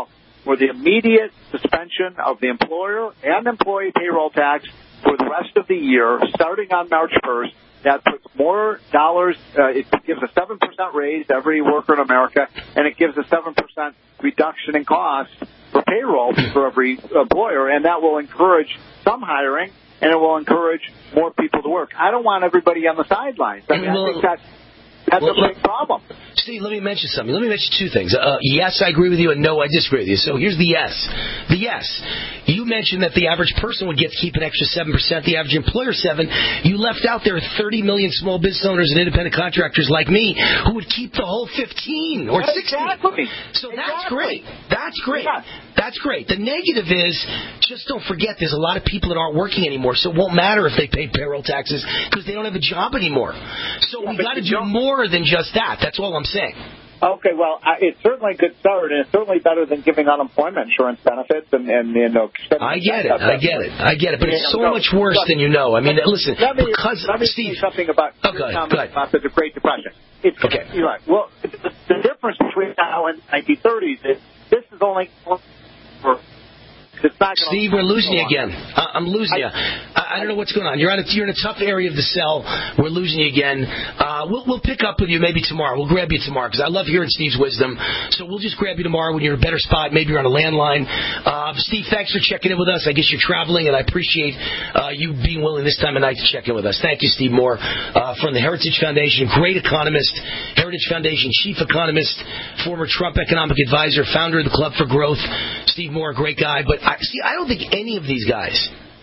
for the immediate suspension of the employer and employee payroll tax for the rest of the year, starting on March first. That puts more dollars, uh, it gives a seven percent raise to every worker in America, and it gives a seven percent reduction in cost for payroll for every employer, and that will encourage some hiring, and it will encourage more people to work. I don't want everybody on the sidelines. I mean, well, I think that's, that's well, a big problem. Steve, let me mention something. Let me mention two things. Uh, yes, I agree with you, and no, I disagree with you. So here's the yes. The yes. You mentioned that the average person would get to keep an extra seven percent, the average employer seven percent. You left out there thirty million small business owners and independent contractors like me who would keep the whole fifteen or sixteen. Exactly. So exactly. that's great. That's great. Yeah. That's great. The negative is, just don't forget, there's a lot of people that aren't working anymore, so it won't matter if they pay payroll taxes because they don't have a job anymore. So yeah, we got to do more than just that. That's all I'm saying. Okay, well, I, it's certainly a good start, and it's certainly better than giving unemployment insurance benefits and, and you know. I get it, I get it, I get it, but it's so no, much worse let, than you know. I mean, let, listen, let me, because let me Steve, say something about oh, go ahead, go ahead. about the Great Depression. It's, okay, you're right. Well, the, the difference between now and the nineteen thirties is this is only for. It's not Steve, we're losing you again. Uh, I'm losing you. I, I don't know what's going on. You're, on a, you're in a tough area of the cell. We're losing you again. Uh, we'll, we'll pick up with you maybe tomorrow. We'll grab you tomorrow because I love hearing Steve's wisdom. So we'll just grab you tomorrow when you're in a better spot. Maybe you're on a landline. Uh, Steve, thanks for checking in with us. I guess you're traveling, and I appreciate uh, you being willing this time of night to check in with us. Thank you, Steve Moore, uh, from the Heritage Foundation. Great economist, Heritage Foundation chief economist, former Trump economic advisor, founder of the Club for Growth. Steve Moore, a great guy. But I, see, I don't think any of these guys,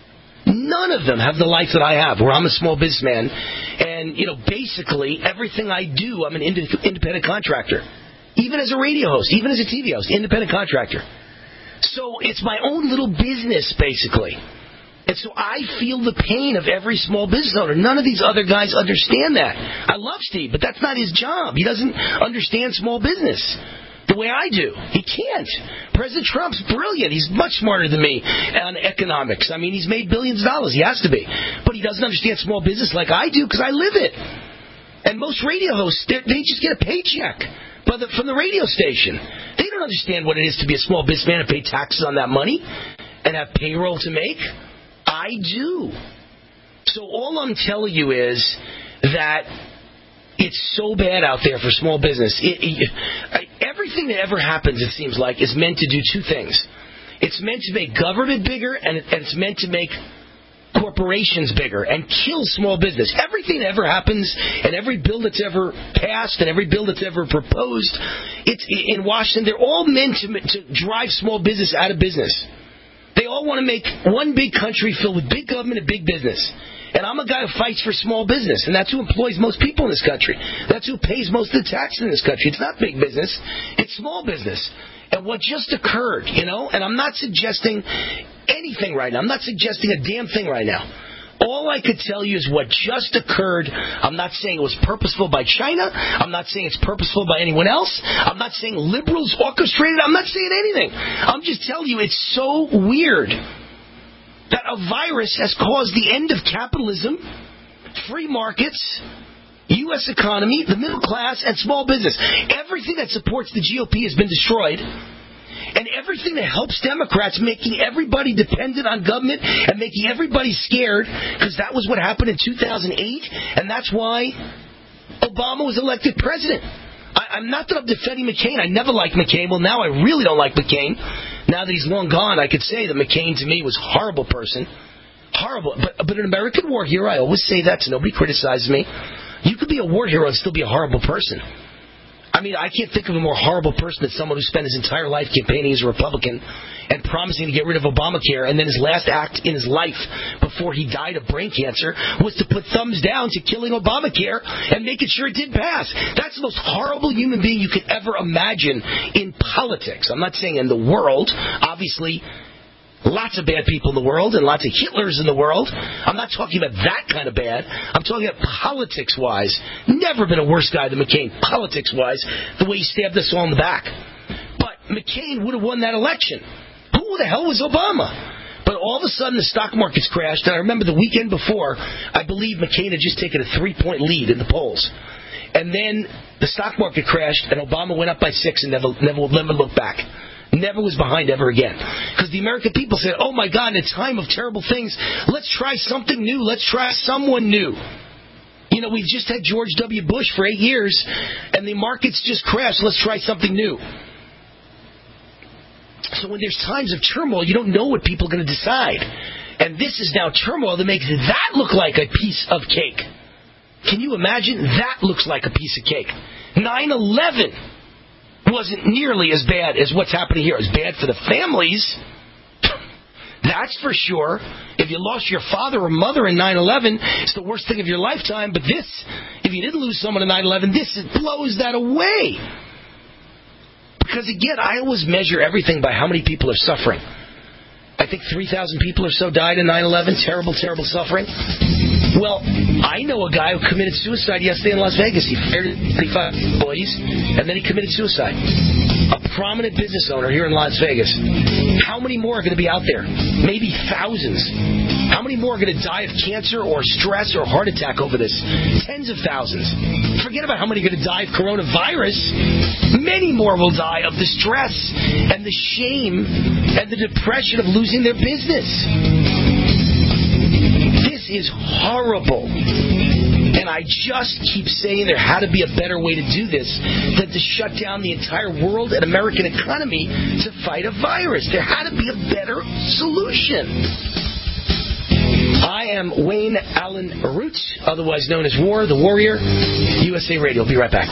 none of them have the life that I have, where I'm a small businessman, and, you know, basically everything I do, I'm an ind- independent contractor. Even as a radio host, even as a T V host, independent contractor. So it's my own little business, basically. And so I feel the pain of every small business owner. None of these other guys understand that. I love Steve, but that's not his job. He doesn't understand small business the way I do. He can't. President Trump's brilliant. He's much smarter than me on economics. I mean, he's made billions of dollars. He has to be. But he doesn't understand small business like I do because I live it. And most radio hosts, they just get a paycheck from the radio station. They don't understand what it is to be a small businessman and pay taxes on that money and have payroll to make. I do. So all I'm telling you is that it's so bad out there for small business. It, it, everything that ever happens, it seems like, is meant to do two things. It's meant to make government bigger, and, it, and it's meant to make corporations bigger and kill small business. Everything that ever happens, and every bill that's ever passed, and every bill that's ever proposed, it's in Washington, they're all meant to, to drive small business out of business. They all want to make one big country filled with big government and big business. And I'm a guy who fights for small business, and that's who employs most people in this country. That's who pays most of the taxes in this country. It's not big business. It's small business. And what just occurred, you know, and I'm not suggesting anything right now. I'm not suggesting a damn thing right now. All I could tell you is what just occurred. I'm not saying it was purposeful by China. I'm not saying it's purposeful by anyone else. I'm not saying liberals orchestrated. I'm not saying anything. I'm just telling you it's so weird that a virus has caused the end of capitalism, free markets, U S economy, the middle class, and small business. Everything that supports the G O P has been destroyed. And everything that helps Democrats, making everybody dependent on government and making everybody scared, because that was what happened in two thousand eight, and that's why Obama was elected president. I, I'm not that I'm defending McCain. I never liked McCain. Well, now I really don't like McCain. Now that he's long gone, I could say that McCain to me was a horrible person. Horrible. But, but an American war hero, I always say that, so nobody criticizes me. You could be a war hero and still be a horrible person. I mean, I can't think of a more horrible person than someone who spent his entire life campaigning as a Republican and promising to get rid of Obamacare, and then his last act in his life before he died of brain cancer was to put thumbs down to killing Obamacare and making sure it did pass. That's the most horrible human being you could ever imagine in politics. I'm not saying in the world. Obviously, lots of bad people in the world and lots of Hitlers in the world. I'm not talking about that kind of bad. I'm talking about politics-wise. Never been a worse guy than McCain, politics-wise, the way he stabbed us all in the back. But McCain would have won that election. Who the hell was Obama? But all of a sudden the stock markets crashed, and I remember the weekend before, I believe McCain had just taken a three-point lead in the polls. And then the stock market crashed, and Obama went up by six and never, never, never looked back. Never was behind ever again. Because the American people said, oh my God, in a time of terrible things, let's try something new. Let's try someone new. You know, we've just had George W. Bush for eight years, and the markets just crashed. Let's try something new. So when there's times of turmoil, you don't know what people are going to decide. And this is now turmoil that makes that look like a piece of cake. Can you imagine? That looks like a piece of cake. nine eleven wasn't nearly as bad as what's happening here. It was bad for the families. That's for sure. If you lost your father or mother in nine eleven, it's the worst thing of your lifetime. But this, if you didn't lose someone in nine eleven, this blows that away. Because again, I always measure everything by how many people are suffering. I think three thousand people or so died in nine eleven. Terrible, terrible suffering. Well, I know a guy who committed suicide yesterday in Las Vegas. He fired thirty-five employees, and then he committed suicide. A prominent business owner here in Las Vegas. How many more are going to be out there? Maybe thousands. How many more are going to die of cancer or stress or heart attack over this? Tens of thousands. Forget about how many are going to die of coronavirus. Many more will die of the stress and the shame and the depression of losing their business. This is horrible. And I just keep saying there had to be a better way to do this than to shut down the entire world and American economy to fight a virus. There had to be a better solution. I am Wayne Allen Root, otherwise known as War, the Warrior, U S A Radio. I'll be right back.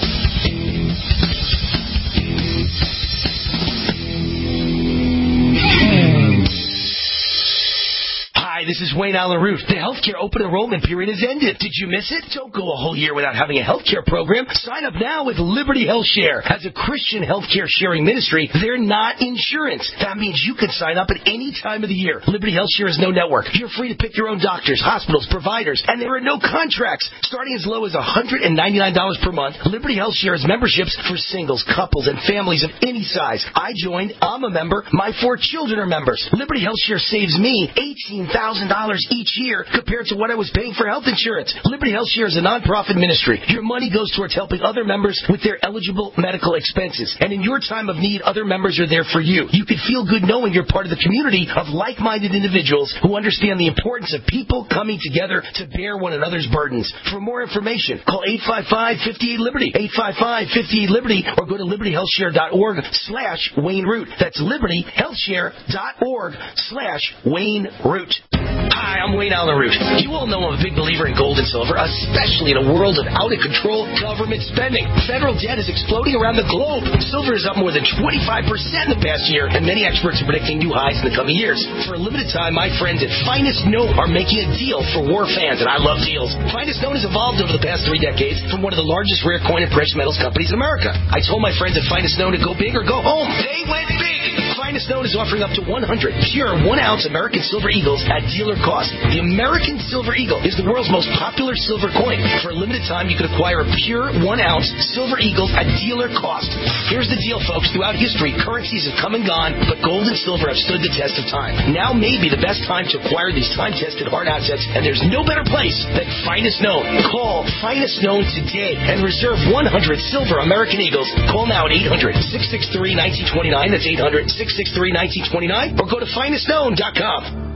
Hi, this is Wayne Allen Root. The healthcare open enrollment period has ended. Did you miss it? Don't go a whole year without having a healthcare program. Sign up now with Liberty Health Share. As a Christian healthcare sharing ministry, they're not insurance. That means you can sign up at any time of the year. Liberty Health Share is no network. You're free to pick your own doctors, hospitals, providers, and there are no contracts. Starting as low as one hundred ninety-nine dollars per month, Liberty Health Share has memberships for singles, couples, and families of any size. I joined. I'm a member. My four children are members. Liberty Health Share saves me eighteen thousand dollars each year compared to what I was paying for health insurance. Liberty Health Share is a non-profit ministry. Your money goes towards helping other members with their eligible medical expenses. And in your time of need, other members are there for you. You can feel good knowing you're part of the community of like-minded individuals who understand the importance of people coming together to bear one another's burdens. For more information, call eight five five, five eight, Liberty, eight five five, five eight, Liberty, or go to liberty health share dot org slash Wayne Root. That's liberty health share dot org slash Wayne Root. Hi, I'm Wayne Allen Root. You all know I'm a big believer in gold and silver, especially in a world of out-of-control government spending. Federal debt is exploding around the globe. Silver is up more than twenty-five percent in the past year, and many experts are predicting new highs in the coming years. For a limited time, my friends at Finest Note are making a deal for war fans, and I love deals. Finest Note has evolved over the past three decades from one of the largest rare coin and precious metals companies in America. I told my friends at Finest Note to go big or go home. They went big! Finest Note is offering up to one hundred pure one-ounce American Silver Eagles at dealer cost. The American Silver Eagle is the world's most popular silver coin. For a limited time, you can acquire a pure one-ounce Silver Eagle at dealer cost. Here's the deal, folks. Throughout history, currencies have come and gone, but gold and silver have stood the test of time. Now may be the best time to acquire these time-tested hard assets, and there's no better place than Finest Known. Call Finest Known today and reserve one hundred silver American Eagles. Call now at eight hundred, six six three, one nine two nine. That's eight hundred, six six three, one nine two nine. Or go to finest known dot com.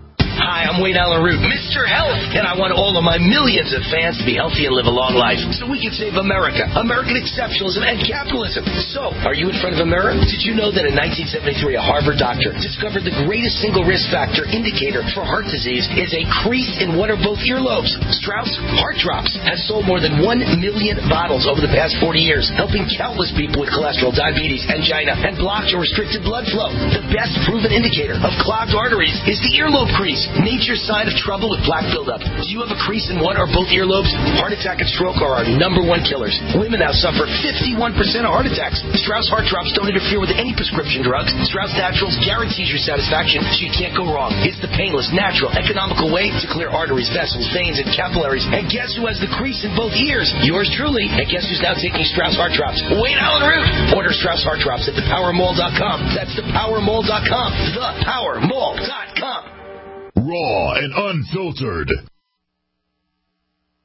Hi, I'm Wayne Allen Root, Mister Health, and I want all of my millions of fans to be healthy and live a long life so we can save America, American exceptionalism, and capitalism. So, are you in front of a mirror? Did you know that in nineteen seventy-three, a Harvard doctor discovered the greatest single risk factor indicator for heart disease is a crease in one or both earlobes? Strauss Heart Drops has sold more than one million bottles over the past forty years, helping countless people with cholesterol, diabetes, angina, and blocked or restricted blood flow. The best proven indicator of clogged arteries is the earlobe crease. Nature's sign of trouble with plaque buildup. Do you have a crease in one or both earlobes? Heart attack and stroke are our number one killers. Women now suffer fifty-one percent of heart attacks. Strauss Heart Drops don't interfere with any prescription drugs. Strauss Naturals guarantees your satisfaction, so you can't go wrong. It's the painless, natural, economical way to clear arteries, vessels, veins, and capillaries. And guess who has the crease in both ears? Yours truly. And guess who's now taking Strauss Heart Drops? Wayne Allen Root. Order Strauss Heart Drops at the power mall dot com. That's the power mall dot com. the power mall dot com. Raw and unfiltered.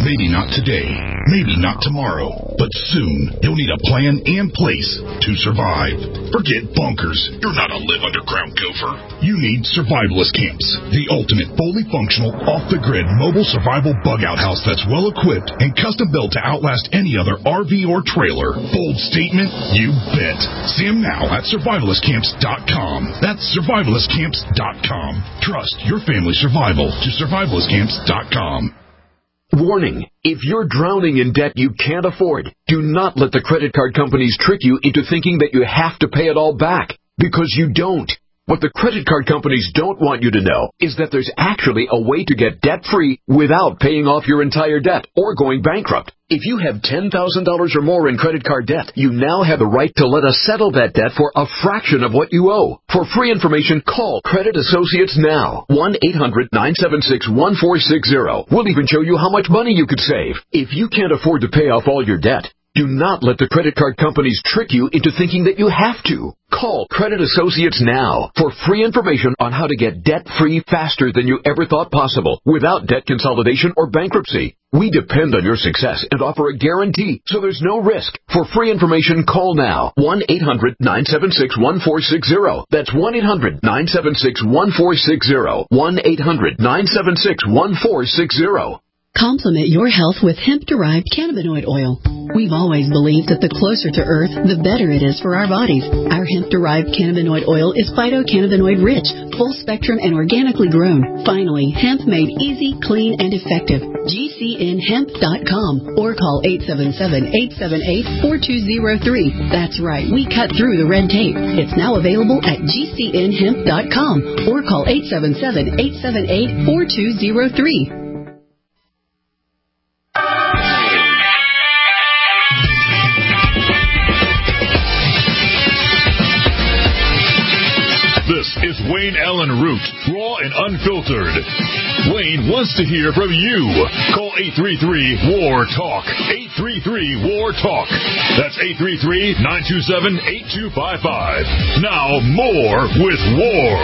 Maybe not today, maybe not tomorrow, but soon you'll need a plan and place to survive. Forget bunkers. You're not a live underground gopher. You need survivalist camps, the ultimate fully functional, off-the-grid mobile survival bug-out house that's well-equipped and custom-built to outlast any other R V or trailer. Bold statement? You bet. See them now at survivalist camps dot com. That's survivalist camps dot com. Trust your family's survival to survivalist camps dot com. Warning, if you're drowning in debt you can't afford, do not let the credit card companies trick you into thinking that you have to pay it all back, because you don't. What the credit card companies don't want you to know is that there's actually a way to get debt-free without paying off your entire debt or going bankrupt. If you have ten thousand dollars or more in credit card debt, you now have the right to let us settle that debt for a fraction of what you owe. For free information, call Credit Associates now. one eight hundred nine seven six one four six zero. We'll even show you how much money you could save. If you can't afford to pay off all your debt, do not let the credit card companies trick you into thinking that you have to. Call Credit Associates now for free information on how to get debt-free faster than you ever thought possible without debt consolidation or bankruptcy. We depend on your success and offer a guarantee, so there's no risk. For free information, call now. one eight hundred nine seven six one four six zero. That's one eight hundred nine seven six one four six zero. one eight hundred nine seven six one four six zero. Complement your health with hemp-derived cannabinoid oil. We've always believed that the closer to Earth, the better it is for our bodies. Our hemp-derived cannabinoid oil is phytocannabinoid-rich, full-spectrum, and organically grown. Finally, hemp made easy, clean, and effective. G C N hemp dot com or call eight seven seven, eight seven eight, four two zero three. That's right, we cut through the red tape. It's now available at G C N hemp dot com or call eight seven seven, eight seven eight, four two zero three. This is Wayne Allen Root, raw and unfiltered. Wayne wants to hear from you. Call eight three three, W A R, TALK. eight three three, W A R, TALK. That's eight three three, nine two seven, eight two five five. Now, more with War.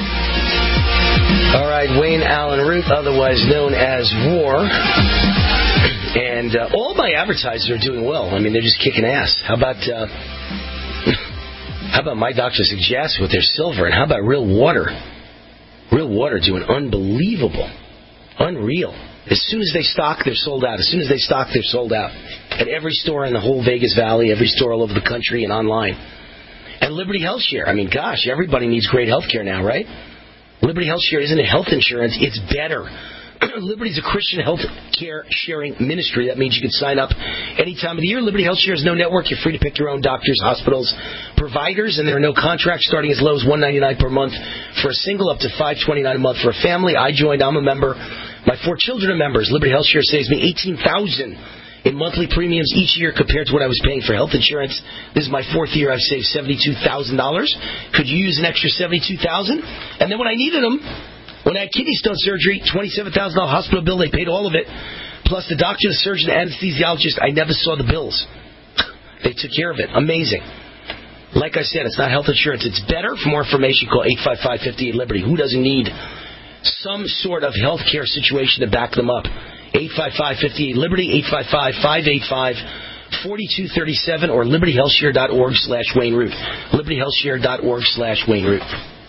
All right, Wayne Allen Root, otherwise known as War. And uh, all my advertisers are doing well. I mean, they're just kicking ass. How about... Uh, How about My Doctor Suggests with their silver? And how about Real Water? Real Water doing unbelievable. Unreal. As soon as they stock, they're sold out. As soon as they stock, they're sold out. At every store in the whole Vegas Valley, every store all over the country and online. And Liberty Health Share. I mean, gosh, everybody needs great health care now, right? Liberty Health Share isn't a health insurance. It's better. Liberty's a Christian health care sharing ministry. That means you can sign up any time of the year. Liberty Health Share is no network. You're free to pick your own doctors, hospitals, providers, and there are no contracts starting as low as one hundred ninety-nine dollars per month for a single, up to five hundred twenty-nine dollars a month for a family. I joined. I'm a member. My four children are members. Liberty Health Share saves me eighteen thousand dollars in monthly premiums each year compared to what I was paying for health insurance. This is my fourth year. I've saved seventy-two thousand dollars. Could you use an extra seventy-two thousand dollars? And then when I needed them, when I had kidney stone surgery, twenty-seven thousand dollars hospital bill, they paid all of it. Plus the doctor, the surgeon, the anesthesiologist, I never saw the bills. They took care of it. Amazing. Like I said, it's not health insurance. It's better. For more information, call eight five five, five eight Liberty. Who doesn't need some sort of health care situation to back them up? eight five five, five eight Liberty, eight five five, five eight five, four two three seven, or liberty health share dot org slash Wayne Root. liberty health share dot org slash Wayne Root.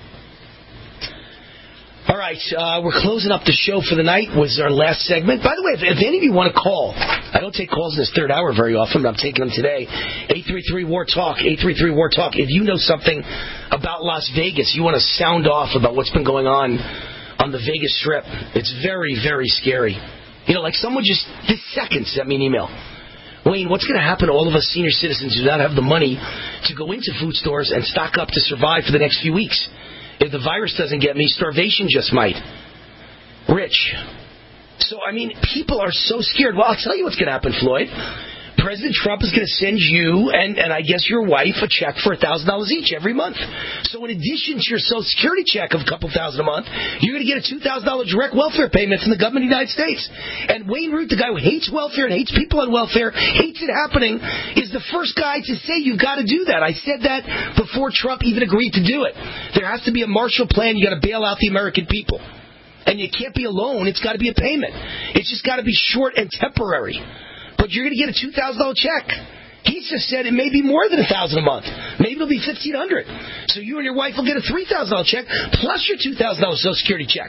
All right, uh, we're closing up the show for the night. Was our last segment. By the way, if, if any of you want to call, I don't take calls in this third hour very often, but I'm taking them today. eight three three, W A R, TALK, eight three three, W A R, TALK. If you know something about Las Vegas, you want to sound off about what's been going on on the Vegas Strip, it's very, very scary. You know, like someone just this second sent me an email. Wayne, what's going to happen to all of us senior citizens who do not have the money to go into food stores and stock up to survive for the next few weeks? If the virus doesn't get me, starvation just might. Rich. So, I mean, people are so scared. Well, I'll tell you what's going to happen, Floyd. President Trump is going to send you and, and I guess your wife a check for one thousand dollars each every month. So in addition to your Social Security check of a couple thousand a month, you're going to get a two thousand dollars direct welfare payment from the government of the United States. And Wayne Root, the guy who hates welfare and hates people on welfare, hates it happening, is the first guy to say you've got to do that. I said that before Trump even agreed to do it. There has to be a Marshall Plan. You've got to bail out the American people. And you can't be alone. It's got to be a payment. It's just got to be short and temporary. But you're going to get a two thousand dollars check. He just said it may be more than one thousand dollars a month. Maybe it'll be fifteen hundred dollars. So you and your wife will get a three thousand dollars check plus your two thousand dollars Social Security check.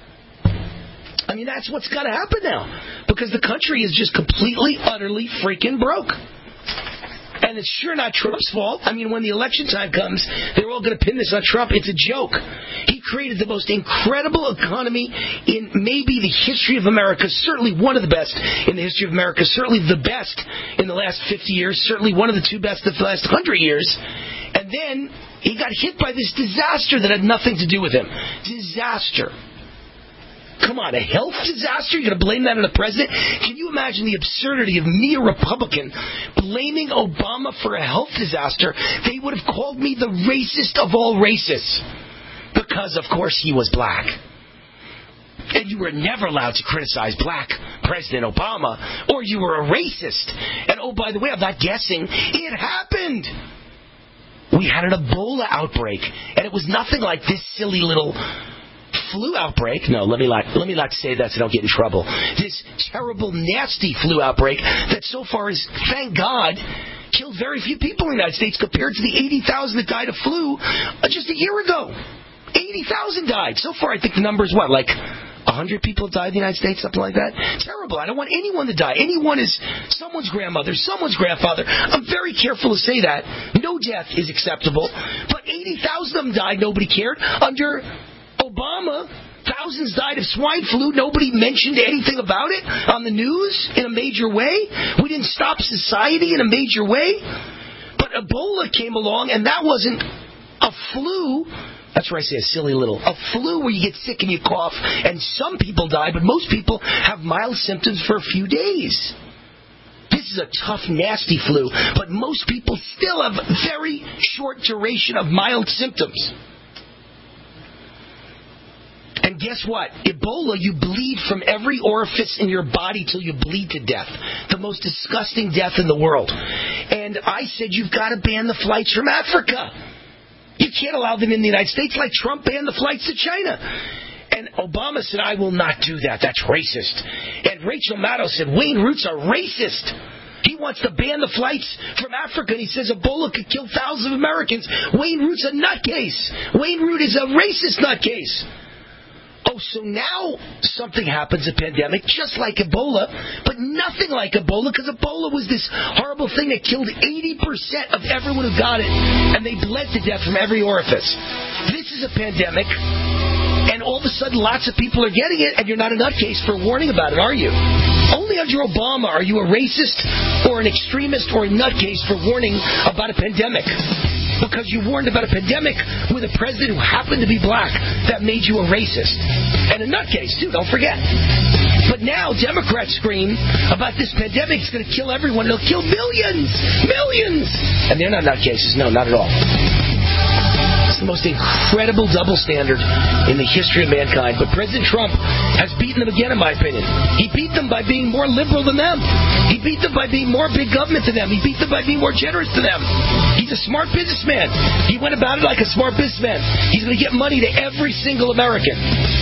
I mean, that's what's got to happen now. Because the country is just completely, utterly freaking broke. And it's sure not Trump's fault. I mean, when the election time comes, they're all going to pin this on Trump. It's a joke. He created the most incredible economy in maybe the history of America, certainly one of the best in the history of America, certainly the best in the last fifty years, certainly one of the two best in the last one hundred years. And then he got hit by this disaster that had nothing to do with him. Disaster. Come on, a health disaster? You're going to blame that on the president? Can you imagine the absurdity of me, a Republican, blaming Obama for a health disaster? They would have called me the racist of all racists. Because, of course, he was black. And you were never allowed to criticize black President Obama, or you were a racist. And, oh, by the way, I'm not guessing. It happened. We had an Ebola outbreak, and it was nothing like this silly little flu outbreak. No, let me not, let me not say that so I don't get in trouble. This terrible, nasty flu outbreak that so far is, thank God, killed very few people in the United States compared to the eighty thousand that died of flu uh, just a year ago. eighty thousand died. So far, I think the number is what, like one hundred people have died in the United States, something like that? Terrible. I don't want anyone to die. Anyone is someone's grandmother, someone's grandfather. I'm very careful to say that. No death is acceptable. But eighty thousand of them died. Nobody cared. Under Obama, thousands died of swine flu. Nobody mentioned anything about it on the news in a major way. We didn't stop society in a major way. But Ebola came along, and that wasn't a flu. That's where I say a silly little. A flu where you get sick and you cough, and some people die, but most people have mild symptoms for a few days. This is a tough, nasty flu, but most people still have very short duration of mild symptoms. And guess what? Ebola, you bleed from every orifice in your body till you bleed to death. The most disgusting death in the world. And I said, you've got to ban the flights from Africa. You can't allow them in the United States like Trump banned the flights to China. And Obama said, I will not do that. That's racist. And Rachel Maddow said, Wayne Root's a racist. He wants to ban the flights from Africa, and he says Ebola could kill thousands of Americans. Wayne Root's a nutcase. Wayne Root is a racist nutcase. Oh, so now something happens, a pandemic, just like Ebola, but nothing like Ebola, because Ebola was this horrible thing that killed eighty percent of everyone who got it, and they bled to death from every orifice. This is a pandemic, and all of a sudden lots of people are getting it, and you're not a nutcase for warning about it, are you? Only under Obama are you a racist or an extremist or a nutcase for warning about a pandemic. Because you warned about a pandemic with a president who happened to be black. That made you a racist. And a nutcase, too, don't forget. But now Democrats scream about this pandemic. It's going to kill everyone. It'll kill millions. Millions. And they're not nutcases. No, not at all. It's the most incredible double standard in the history of mankind. But President Trump has beaten them again, in my opinion. He beat them by being more liberal than them. He beat them by being more big government than them. He beat them by being more generous than them. He's a smart businessman. He went about it like a smart businessman. He's going to get money to every single American.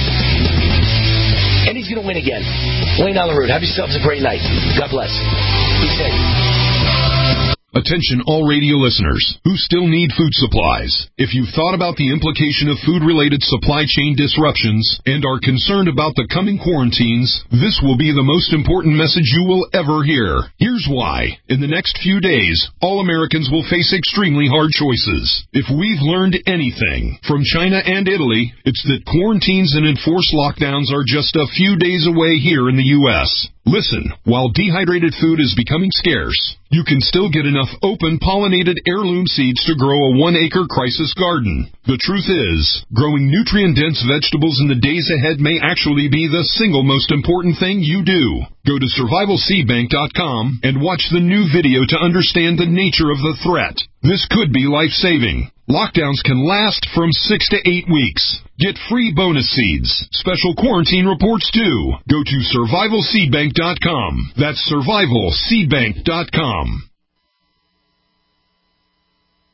And he's going to win again. Wayne on the Root. Have yourselves a great night. God bless. Be safe. Attention all radio listeners who still need food supplies. If you've thought about the implication of food-related supply chain disruptions and are concerned about the coming quarantines, this will be the most important message you will ever hear. Here's why. In the next few days, all Americans will face extremely hard choices. If we've learned anything from China and Italy, it's that quarantines and enforced lockdowns are just a few days away here in the U S Listen, while dehydrated food is becoming scarce, you can still get enough open pollinated heirloom seeds to grow a one-acre crisis garden. The truth is, growing nutrient-dense vegetables in the days ahead may actually be the single most important thing you do. Go to survival seed bank dot com and watch the new video to understand the nature of the threat. This could be life-saving. Lockdowns can last from six to eight weeks. Get free bonus seeds, special quarantine reports too. Go to survival seed bank dot com. That's survival seed bank dot com.